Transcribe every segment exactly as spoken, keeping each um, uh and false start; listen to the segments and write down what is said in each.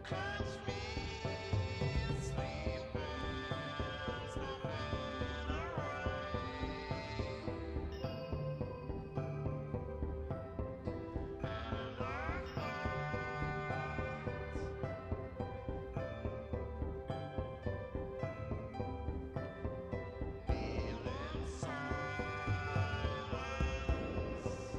Catch me sleeping, smoking away, and our hearts kneel in silence.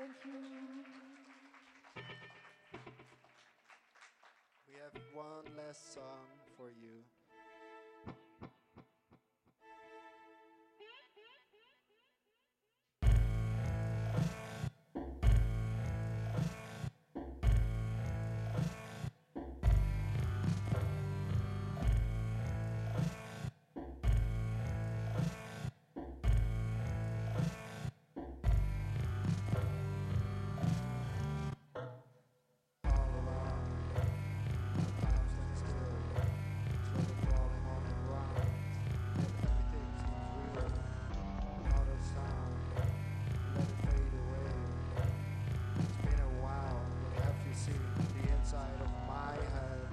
Thank you. We have one last song for you. All around, time stands still, slowly crawling on the ground. Yet everything seems real. Another sound, let it fade away. It's been a while. What have you seen? The inside of my head.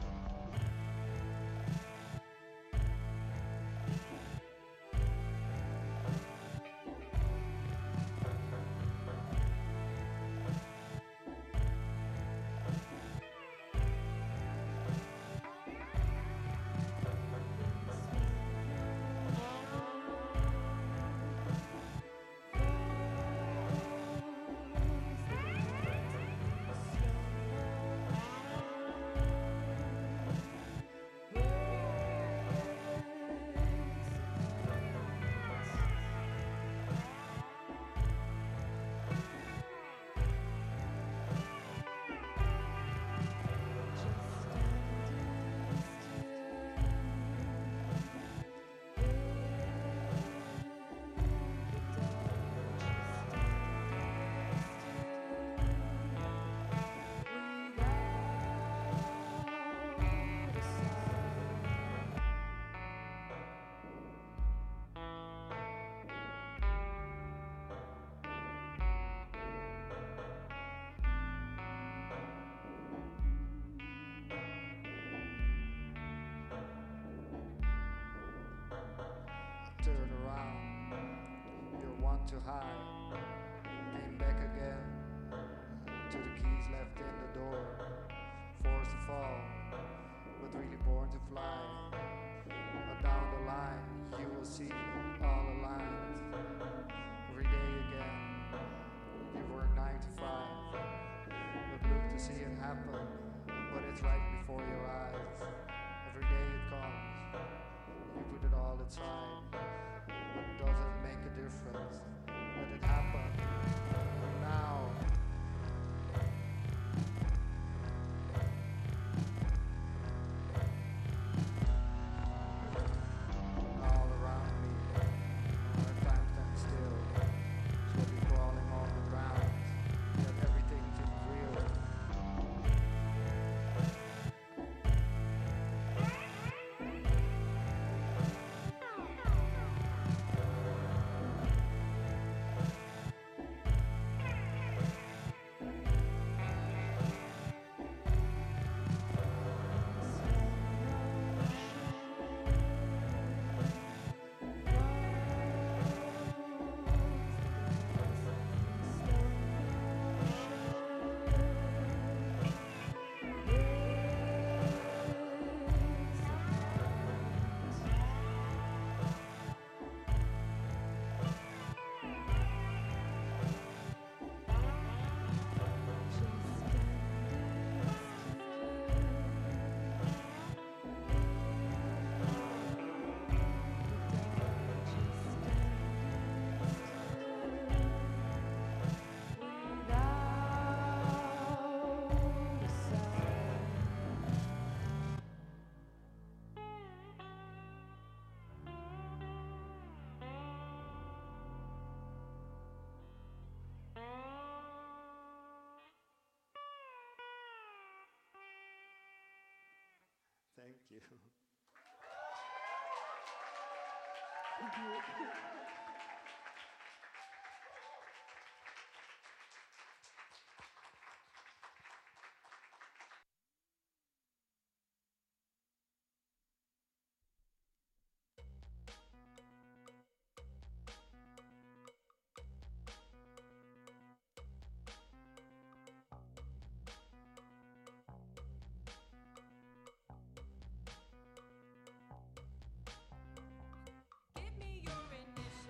Turn around, you're one too high. Came back again to the keys left in the door. Forced to fall, but really born to fly. But down the line, you will see all aligned. Every day again, you work nine to five. But look to see it happen, but it's right before your eyes. Every day it comes. You put it all aside, but does it make a difference? Let it happen now. All around me, where time stands still, slowly crawling on the ground. Yet everything seems real. Thank you. Thank you. Give me your initials.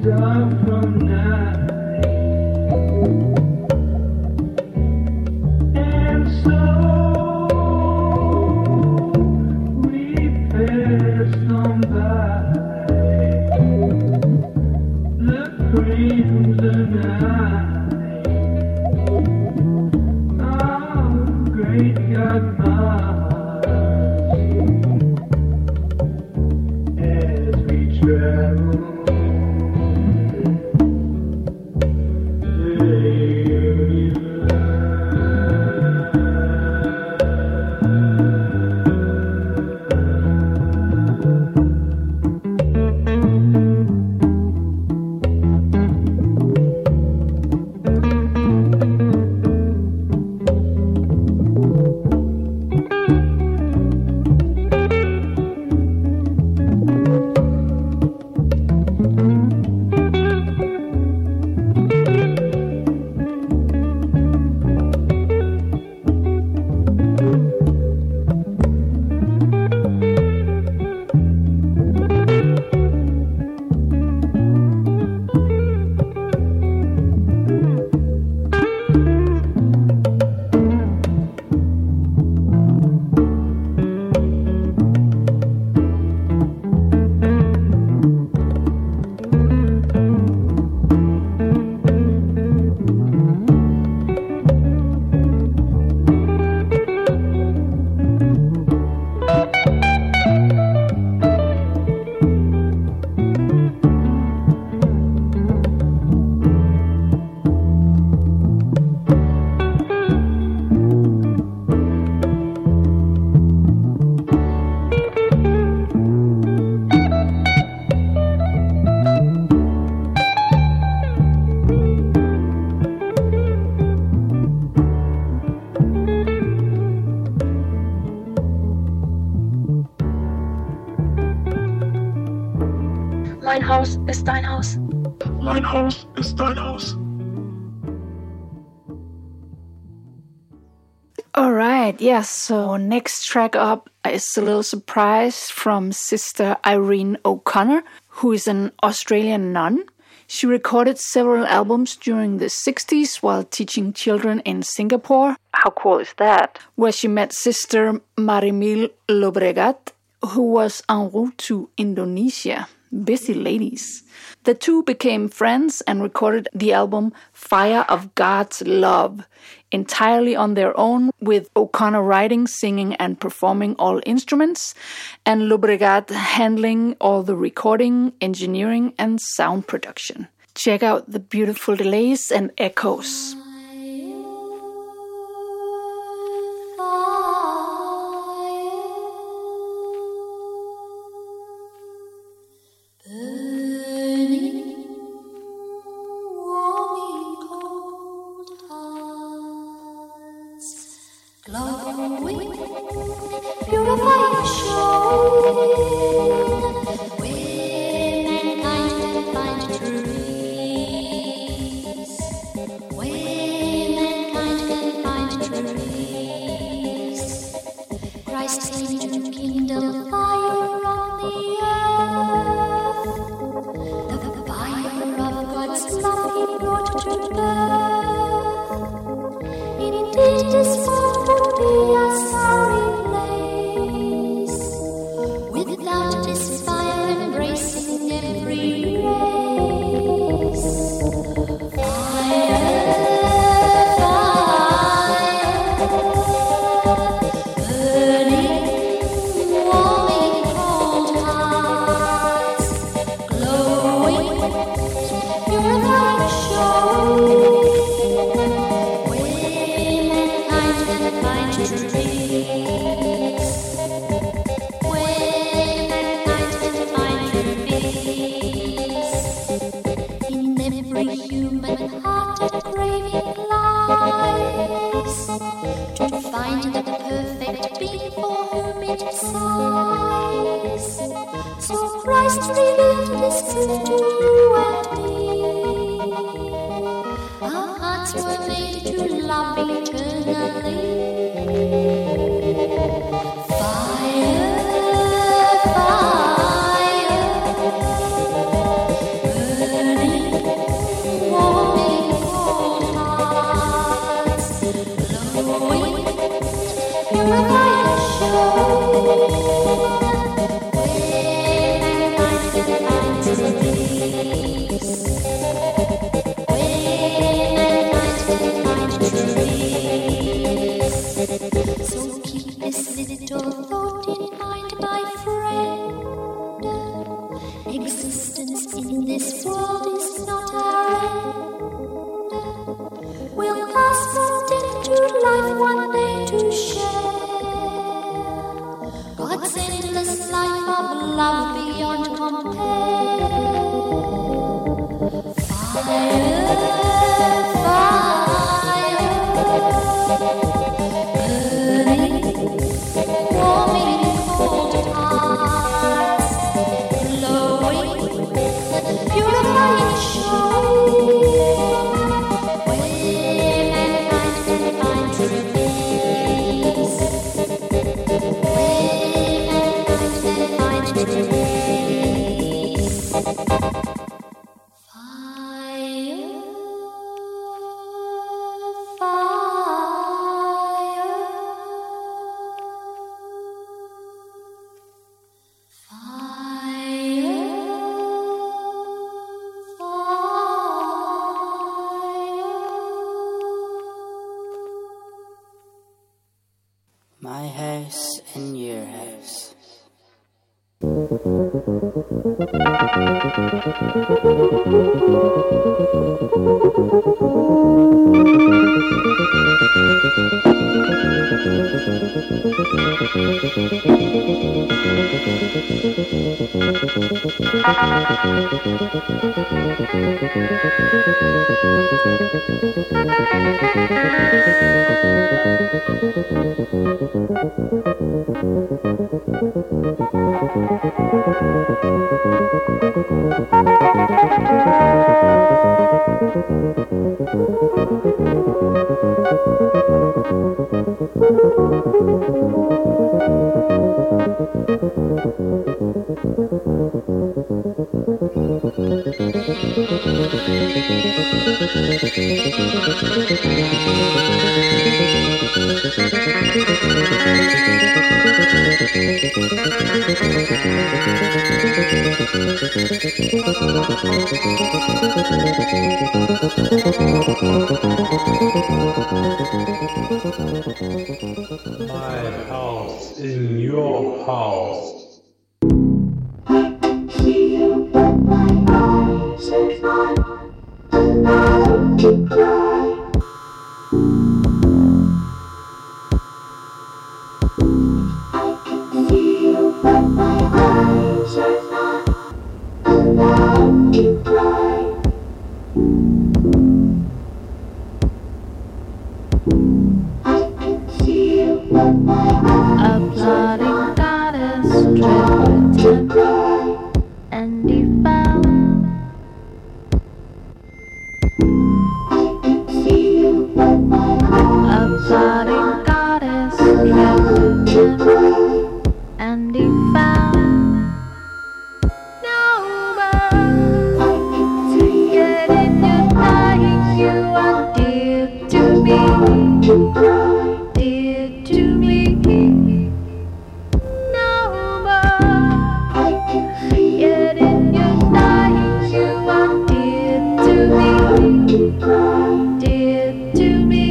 Mein Haus ist dein Haus. Mein Haus ist dein Haus. All right, yes, so next track up is a little surprise from Sister Irene O'Connor, who is an Australian nun. She recorded several albums during the sixties while teaching children in Singapore. How cool is that? Where she met Sister Marimil Llobregat, who was en route to Indonesia. Busy ladies. The two became friends and recorded the album Fire of God's Love, entirely on their own, with O'Connor writing, singing and performing all instruments, and Llobregat handling all the recording, engineering and sound production. Check out the beautiful delays and echoes. Without this fire embracing every ray. existence in this world is not our end. We'll pass from death to life one day to share God's endless life of love beyond compare. Fire, fire, burning, warming cold hearts, glowing, purifying showing, where mankind can find true peace, where mankind can find true peace. My house and your house. My house in your house. A bloody goddess driven and defiled. A bloody goddess driven and defiled. No more, yet in your dying you are dear to me. Dear to me, no more. Yet in your dying, you are dear to me, dear to me.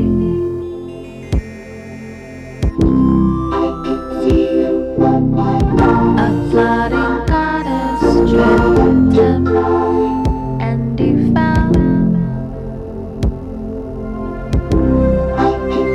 A flooding goddess driven and defiled.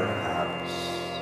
house.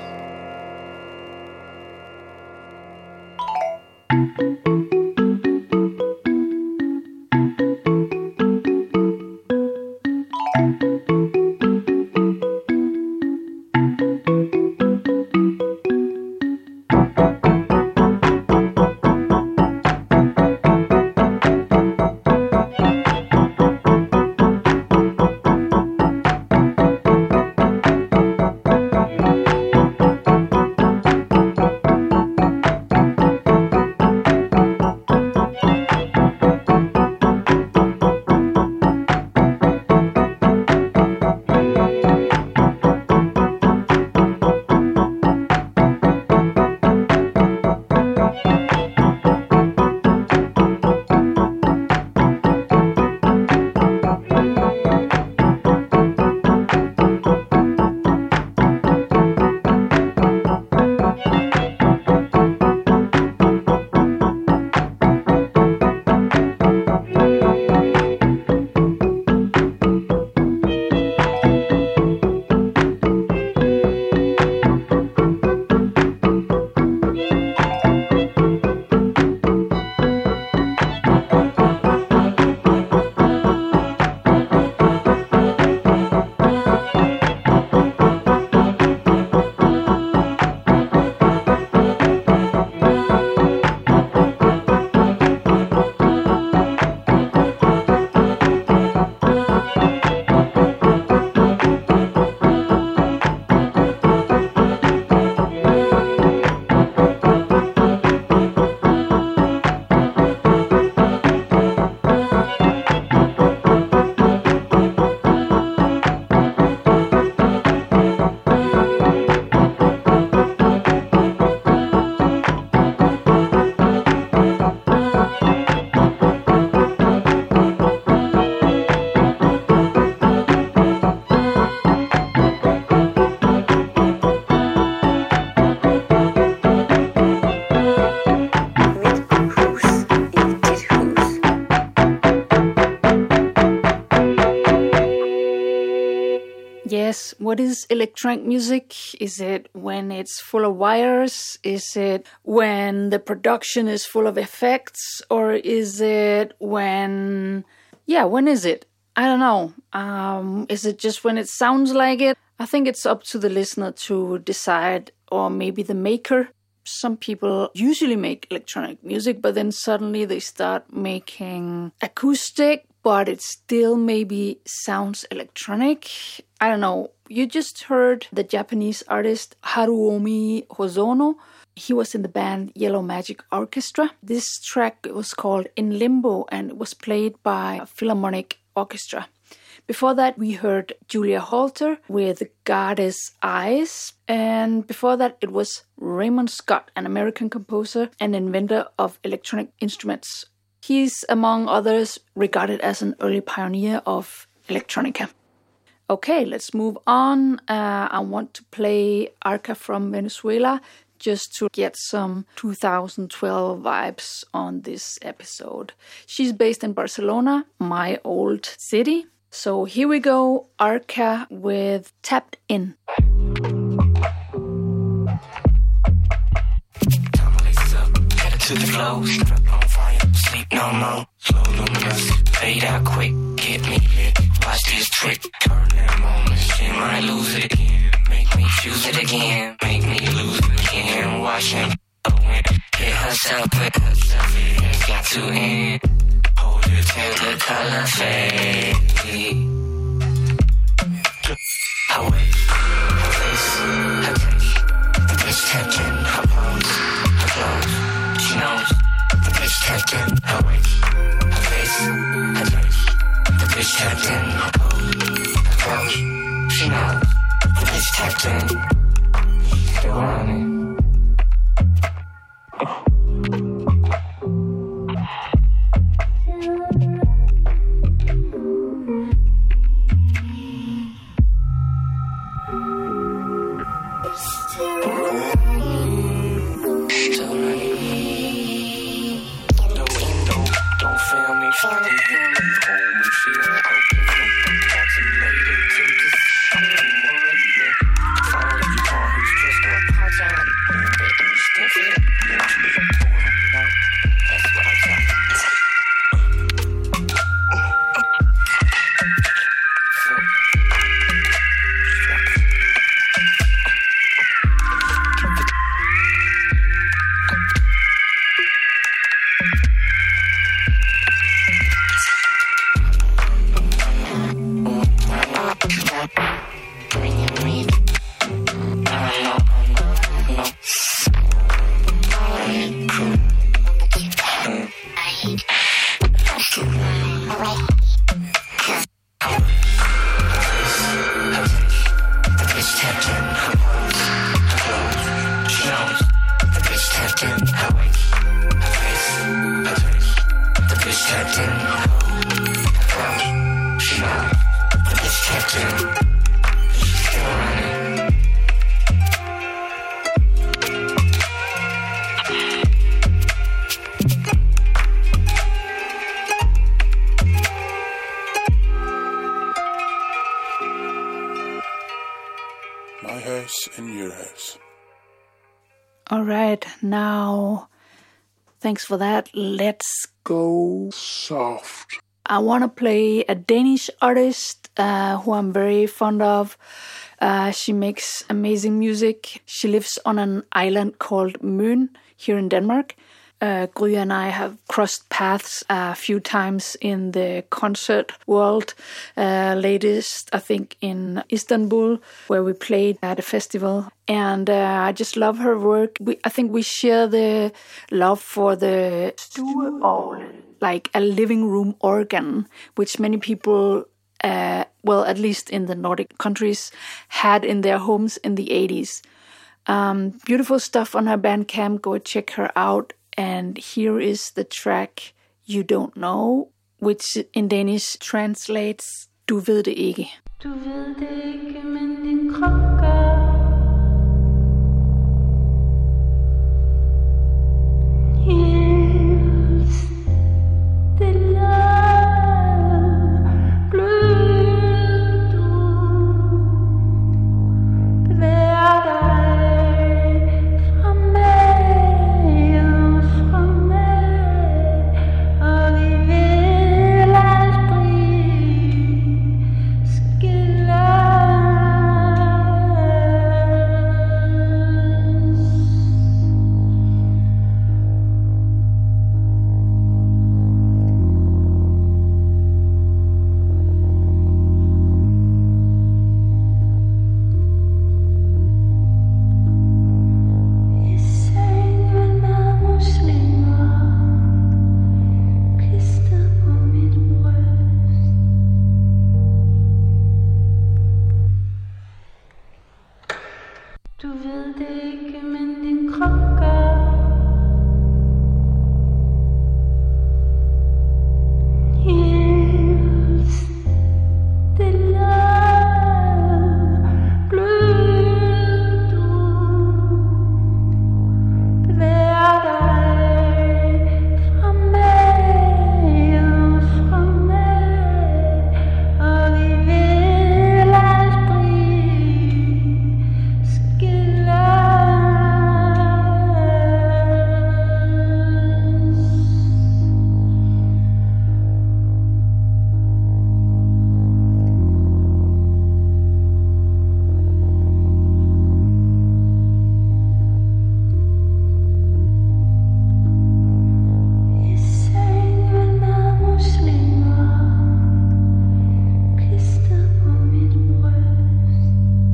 Yes, what is electronic music? Is it when it's full of wires? Is it when the production is full of effects? Or is it when... Yeah, when is it? I don't know. Um, is it just when it sounds like it? I think it's up to the listener to decide, or maybe the maker. Some people usually make electronic music, but then suddenly they start making acoustic, but it still maybe sounds electronic. I don't know. You just heard the Japanese artist Haruomi Hosono. He was in the band Yellow Magic Orchestra. This track was called In Limbo and it was played by a Philharmonic Orchestra. Before that, we heard Julia Holter with Goddess Eyes. And before that, it was Raymond Scott, an American composer and inventor of electronic instruments. He's, among others, regarded as an early pioneer of electronica. Okay, let's move on. Uh, I want to play Arca from Venezuela just to get some two thousand twelve vibes on this episode. She's based in Barcelona, my old city. So here we go, Arca with Tapped In. To the flow, strip on fire, sleep no more. Slow luminous, fade out quick, get me lit. Watch this trick, turn that moment, she might lose it again. Make me choose it again, make me lose it again. Watch him go in, get herself, put herself in. It's got to end. Hold it till the color fade. Her waist, her face, her taste. The bitch touching her bones, her clothes. She knows the bitch tapped in her waist, her face, her taste. The bitch tapped in her pose, her clothes. She knows the bitch tapped in. Still running. Fire My house in your house. All right, now, thanks for that. Let's go soft. I want to play a Danish artist uh, who I'm very fond of. Uh, she makes amazing music. She lives on an island called Møn here in Denmark. Uh, Gry and I have crossed paths a few times in the concert world. Uh, latest, I think, in Istanbul, where we played at a festival. And uh, I just love her work. We, I think we share the love for the stueorgel, like a living room organ, which many people, uh, well, at least in the Nordic countries, had in their homes in the eighties. Um, beautiful stuff on her Bandcamp. Go check her out. And here is the track You Don't Know, which in Danish translates Du ved det ikke. Du ved det ikke, men din krop gør. Yes, det love blød du bevæger dig fra mig og fra mig, og vi vil aldrig skilles. I sengen med muslinger, klistret på mit bryst. Du ved det ikke, men din krop gør. Yes, det love blød du bevæger dig fra mig og fra mig, og vi vil aldrig skilles. I sengen med muslinger, klistret på mit bryst.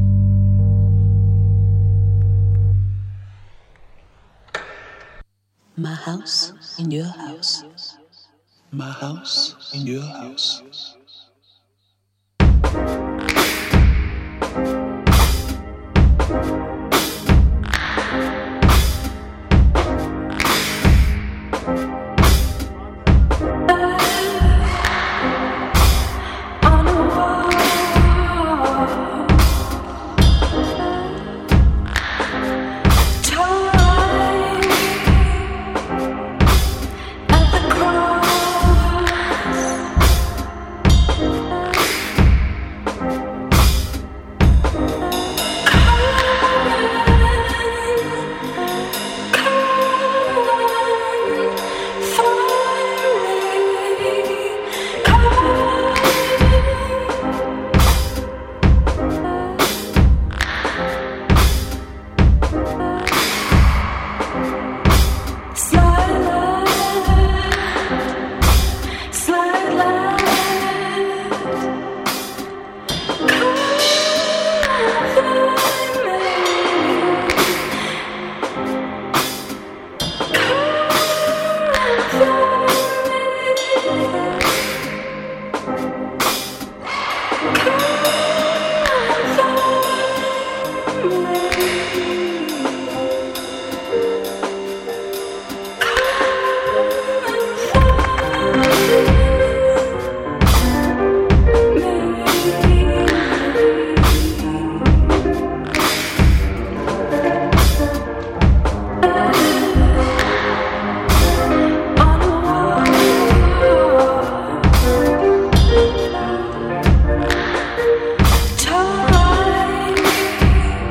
My house in your house. My house in your house. On a wall, time at the cross. Time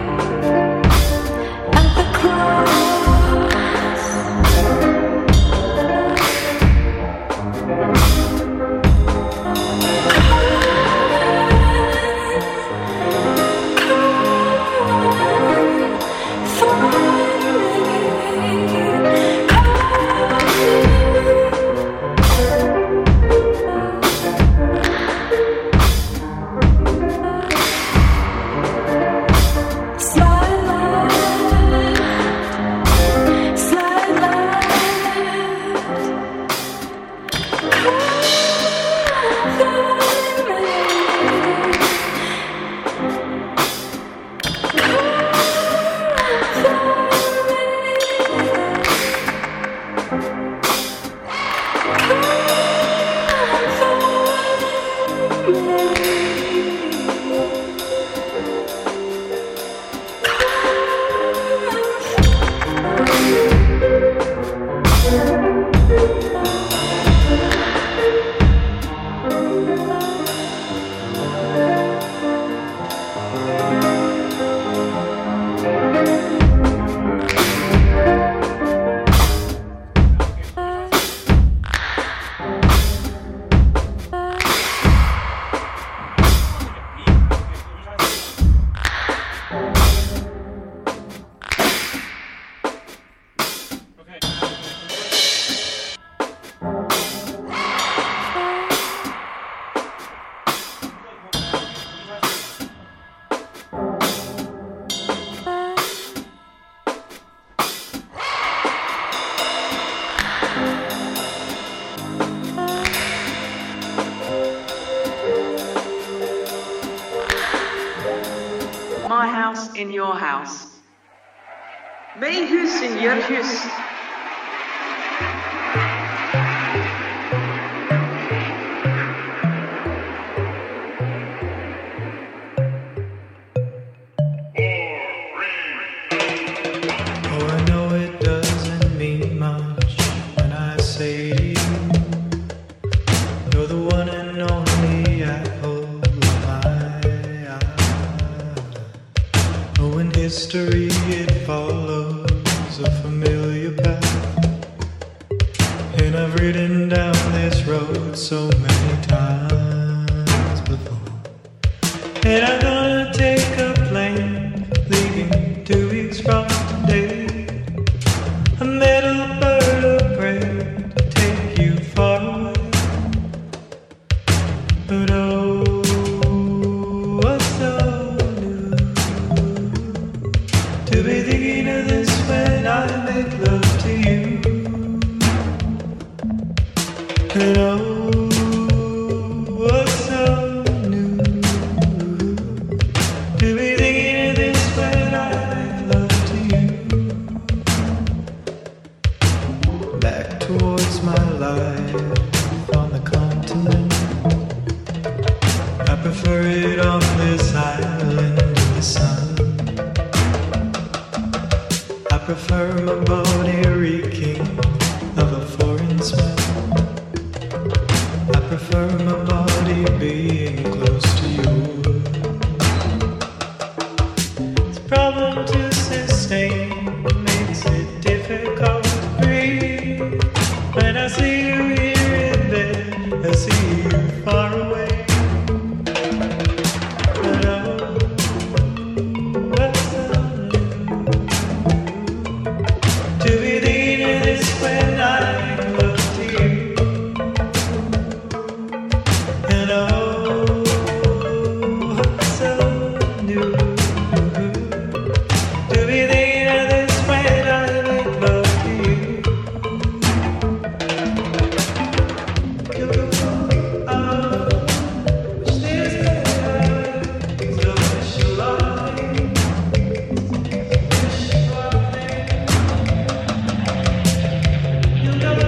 in your house. Hvad hus in your hus? Oh, I know it doesn't mean much when I say to you, you're the one and only apple of my eye. Oh, in history it follows a familiar path, and I've ridden down this road so many times before. And I'm gonna take a plane leaving two weeks from today, a little bird of prey to take you far away. But oh, what's so new to be thinking of this when I make love to you? And oh, what's so new to be thinking of this when I make love to you? Back towards my life on the continent, I prefer it on this island in the sun. I prefer my body reeking of a foreign smell. I prefer my body being close to yours. It's a problem to sustain, makes it difficult to breathe. When I see you here in bed, I see you far away. But oh, what's so new to be thinking of this when I make love to you? And oh, what's so new to be thinking of this when I make love to you? Oh, wish this could so wish you luck. Wish you luck. You know,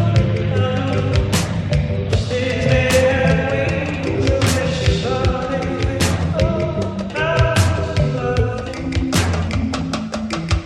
wish this could so wish you luck. Oh, I wish you luck.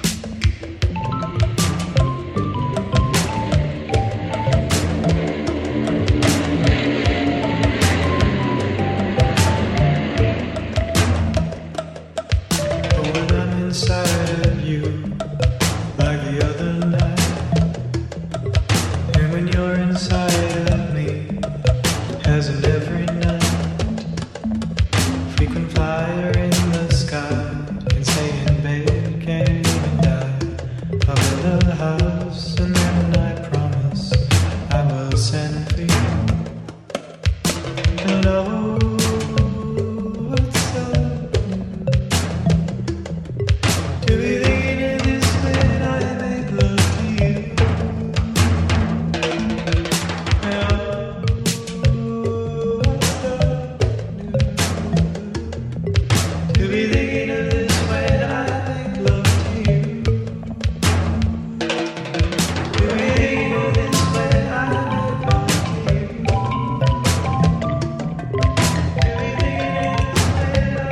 But when I'm inside of you, like the other night, and when you're inside of me, as in every night, frequent flyer in the sky, can stay in bed, can't even die. I'll build a house and then I promise I will send for you. And oh, what's so to be thinking of this when I make love to you? And oh, what's so to be thinking of this when I make love to you? To be thinking of this when I make love to you. To be thinking of this when I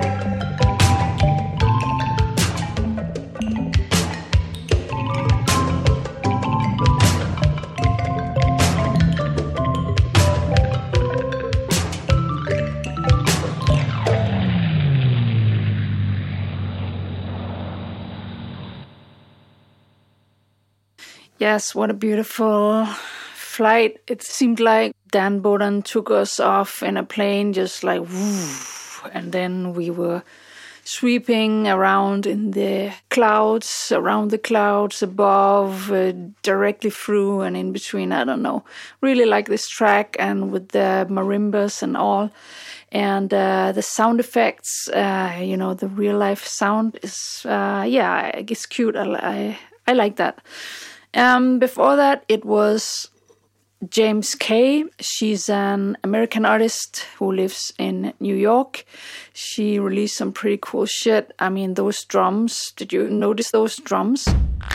Yes, what a beautiful flight. It seemed like Dan Boden took us off in a plane, just like woof, and then we were sweeping around in the clouds, around the clouds, above, uh, directly through and in between. I don't know. Really like this track, and with the marimbas and all. And uh, the sound effects, uh, you know, the real life sound is, uh, yeah, it's cute. I, I, I like that. Um, before that, it was James Kay. She's an American artist who lives in New York. She released some pretty cool shit. I mean, those drums. Did you notice those drums?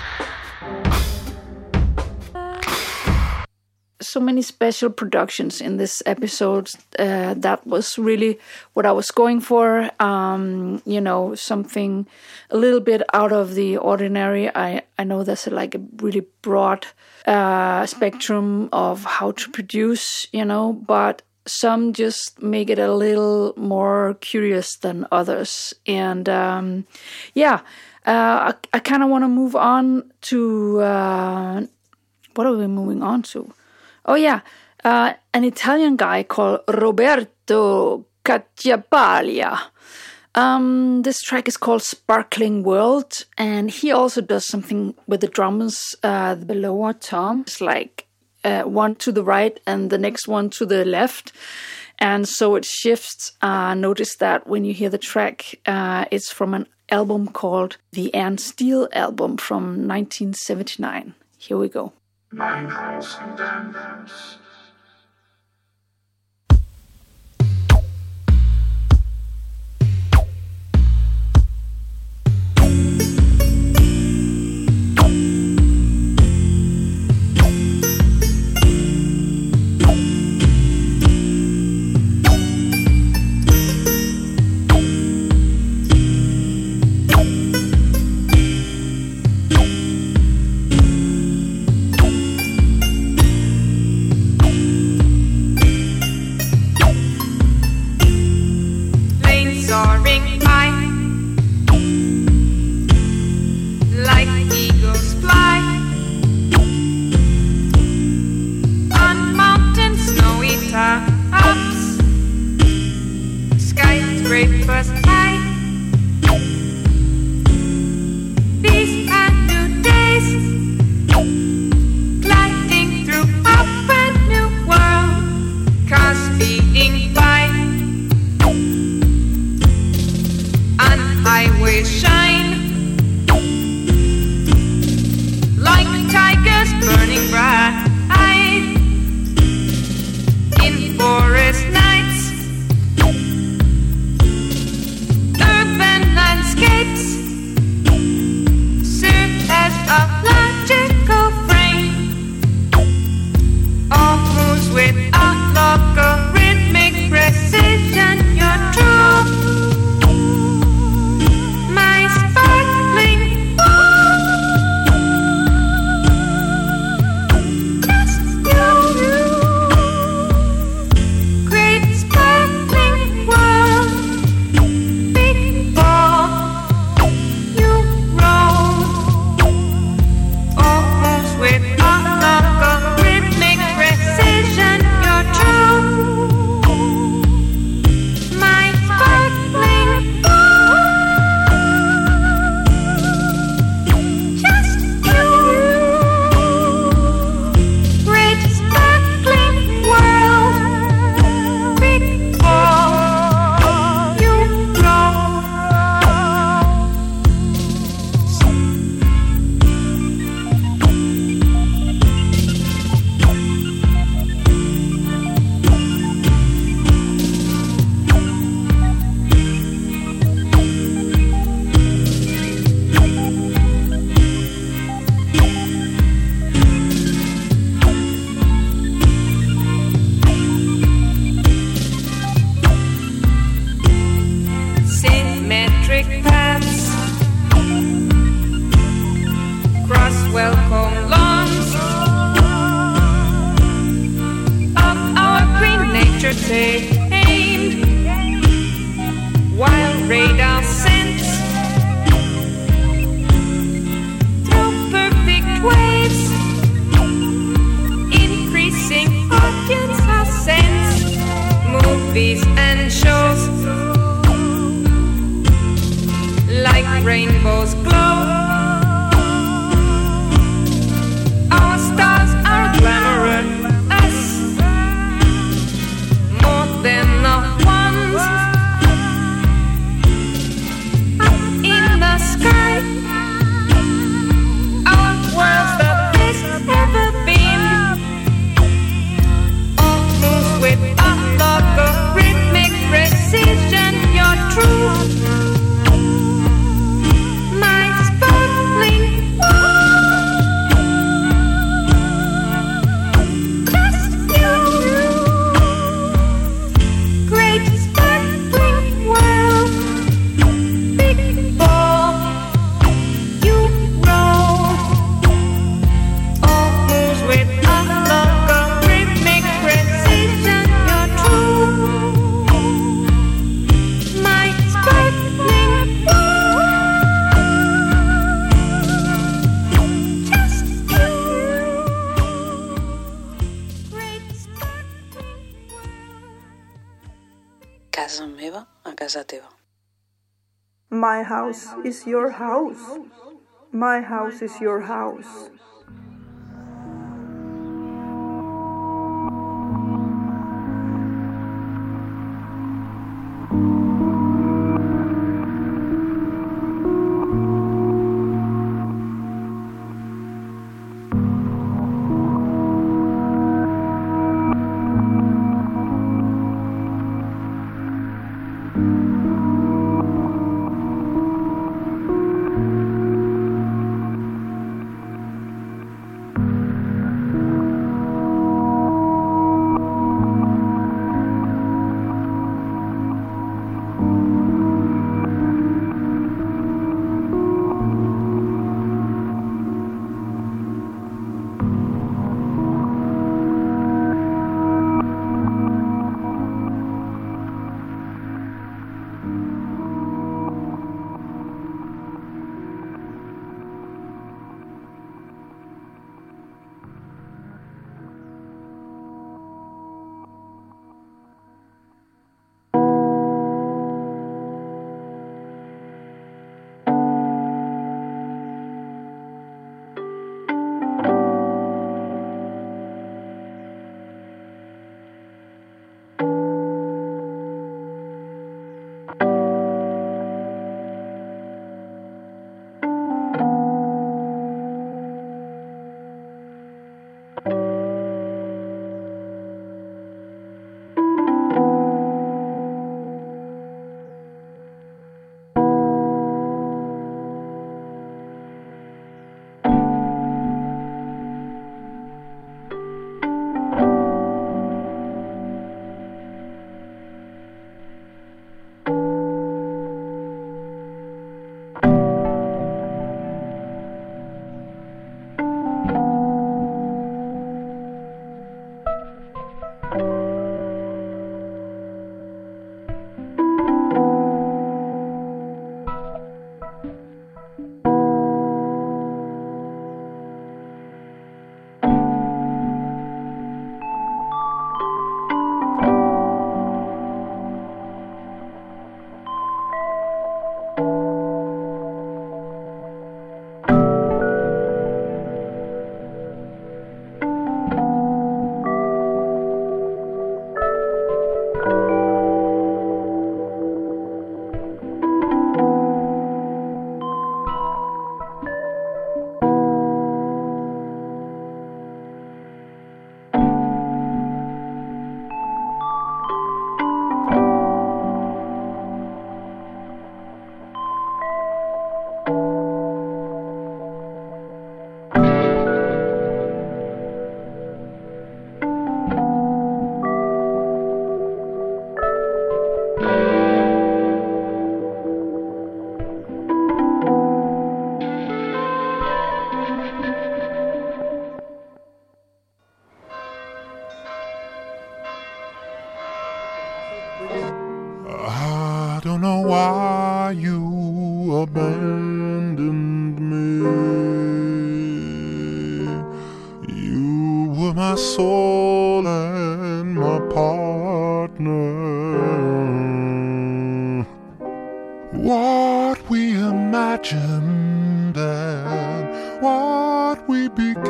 So many special productions in this episode. Uh, that was really what I was going for. Um, you know, something a little bit out of the ordinary. I, I know there's a, like a really broad uh, spectrum of how to produce, you know, but some just make it a little more curious than others. And um, yeah, uh, I, I kind of want to move on to... Uh, what are we moving on to? Oh yeah, uh, an Italian guy called Roberto Cacciapaglia. Um, this track is called Sparkling World, and he also does something with the drums, uh, the lower tom. It's like uh, one to the right and the next one to the left. And so it shifts. Uh, notice that when you hear the track, uh, it's from an album called the Ann Steele album from nineteen seventy-nine. Here we go. Mein Haus in dein Haus. casa teva. My house is your house. My house is your house. I don't know why you abandoned me. You were my soul and my partner. What we imagined and what we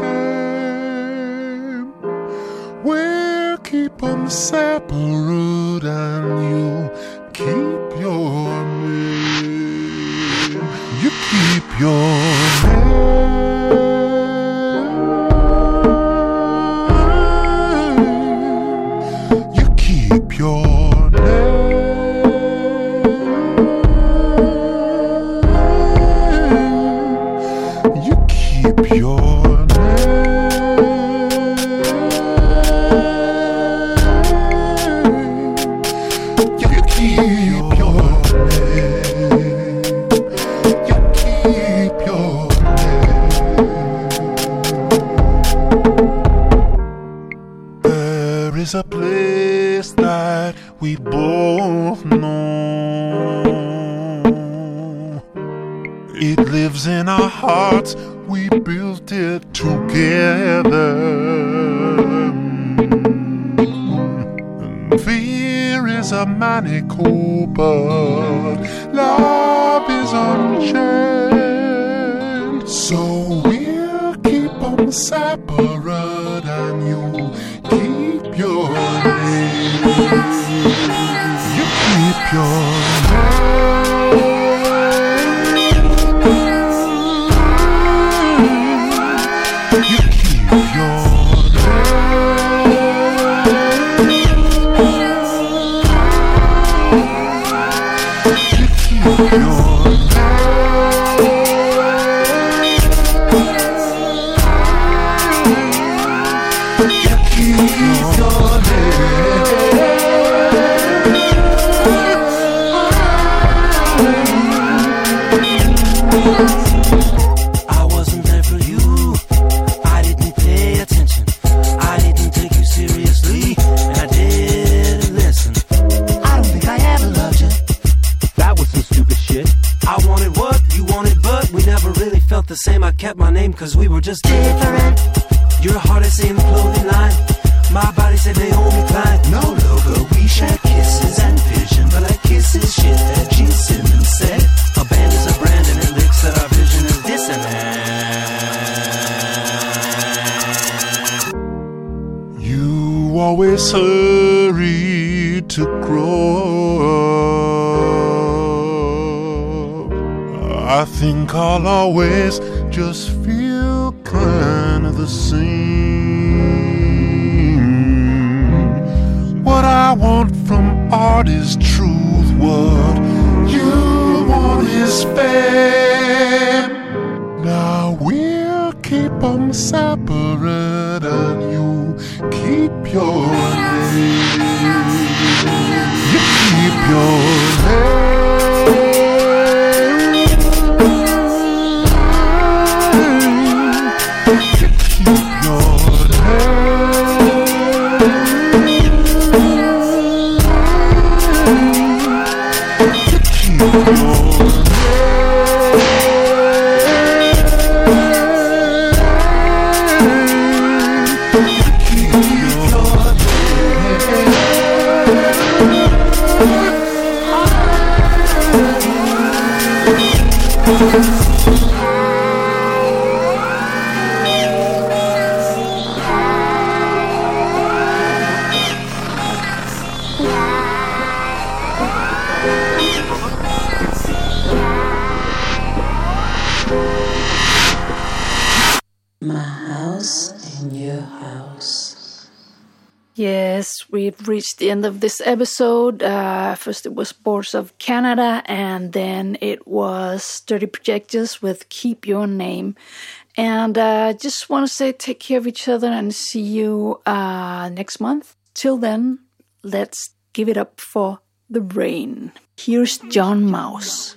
became, we'll keep them separate and you keep your name. You keep your name. You keep your name. You keep your There's a place that we both know. It lives in our hearts, we built it together. Fear is a manacle, but love is unchained. So we'll keep them separate, and you keep your name. You keep your name. You keep your I wasn't there for you. I didn't pay attention. I didn't take you seriously, and I didn't listen. I don't think I ever loved you. That was some stupid shit. I wanted what you wanted, but we never really felt the same. I kept my name cause we were just different. Your heart is in the clothing line. My body said Naomi Klein. No logo, we shared kisses and vision, but that kiss is shit that Gene Simmons said. A band is a brand and it licks that our vision is dissonant. You always hurry to grow up. I think I'll always just feel kind of the same. What I want from art is truth. What you want is fame. Now we'll keep them separate, and you keep your name. You keep your name. You keep your Yes, we've reached the end of this episode. Uh, first it was Boards of Canada, and then it was Dirty Projectors with Keep Your Name. And I uh, just want to say take care of each other and see you uh, next month. Till then, let's give it up for the rain. Here's John Mouse.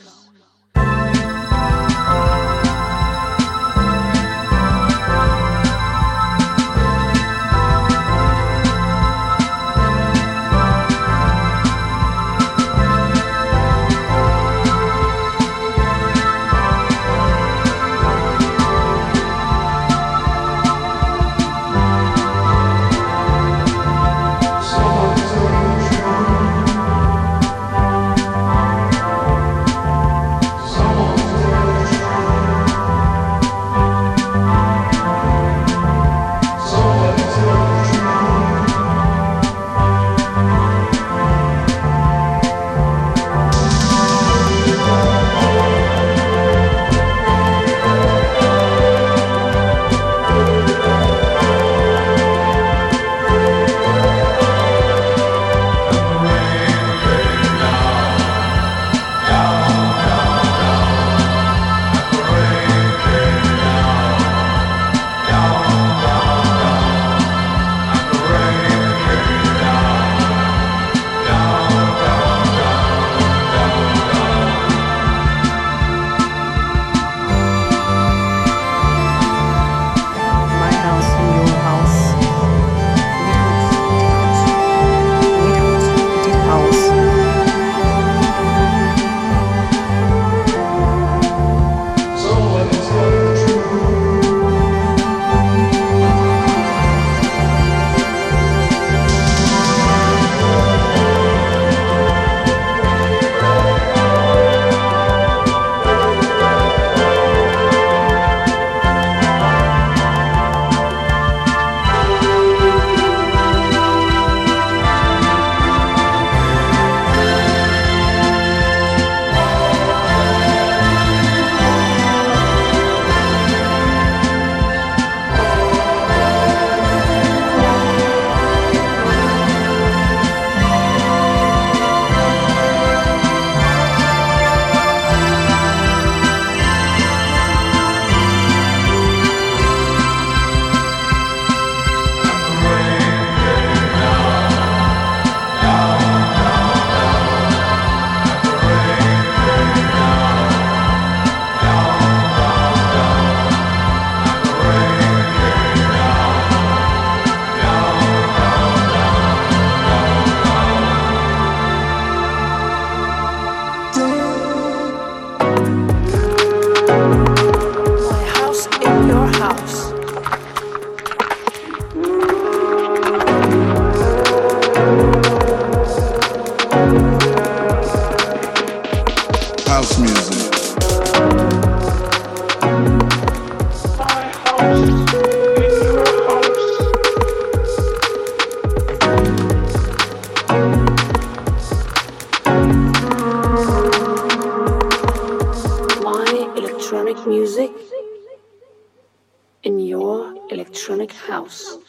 music in your electronic house.